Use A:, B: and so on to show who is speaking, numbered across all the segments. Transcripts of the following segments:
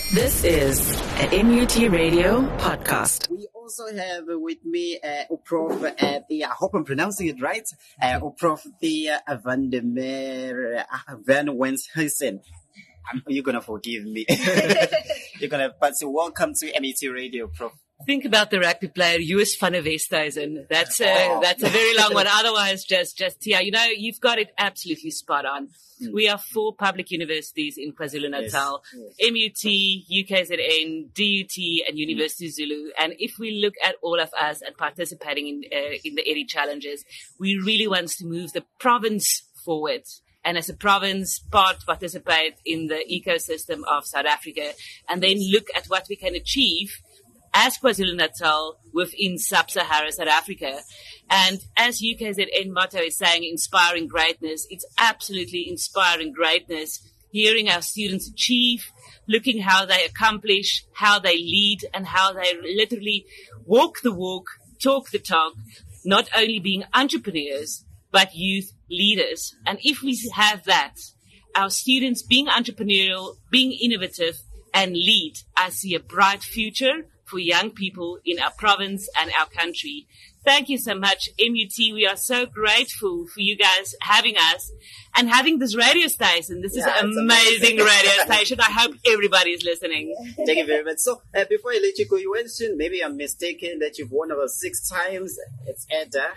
A: This is an MUT Radio podcast.
B: We also have with me Prof. I hope I'm pronouncing it right. Prof. Van der Meer Van Wenshuizen. You're gonna forgive me. But welcome to MUT Radio, Prof.
C: Think about the rugby player, US van der Westhuizen. That's a very long one. Otherwise, just Tia. You've got it absolutely spot on. We have 4 public universities in KwaZulu-Natal, yes. MUT, UKZN, DUT, and University Zulu. And if we look at all of us and participating in the ERI challenges, we really want to move the province forward. And as a province, participate in the ecosystem of South Africa, and then look at what we can achieve as KwaZulu-Natal within sub-Saharan South Africa. And as UKZN motto is saying, inspiring greatness, it's absolutely inspiring greatness, hearing our students achieve, looking how they accomplish, how they lead, and how they literally walk the walk, talk the talk, not only being entrepreneurs, but youth leaders. And if we have that, our students being entrepreneurial, being innovative, and lead, I see a bright future for young people in our province and our country. Thank you so much, MUT. We are so grateful for you guys having us and having this radio station. This is an amazing radio station. I hope everybody is listening.
B: Thank you very much. So before I let you go, you mentioned, maybe I'm mistaken, that you've won about 6 times. It's Edda.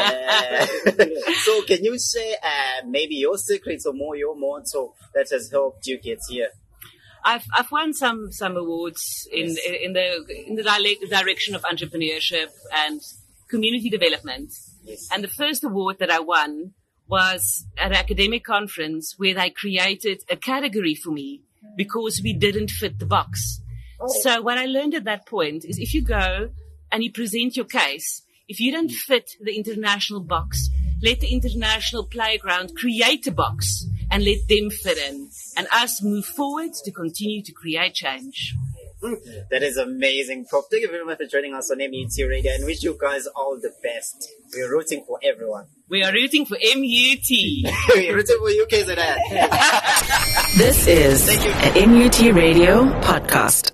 B: So can you share maybe your secrets or your motto that has helped you get here?
C: I've won some awards in the direction of entrepreneurship and community development. Yes. And the first award that I won was at an academic conference where they created a category for me because we didn't fit the box. Oh. So what I learned at that point is if you go and you present your case, if you don't fit the international box, let the international playground create a box and let them fit in, and us move forward to continue to create change.
B: That is amazing, Prof. Thank you very much for joining us on MUT Radio, and wish you guys all the best. We're rooting for everyone.
C: We are rooting for MUT.
B: We're rooting for UKZN.
A: This is an MUT Radio podcast.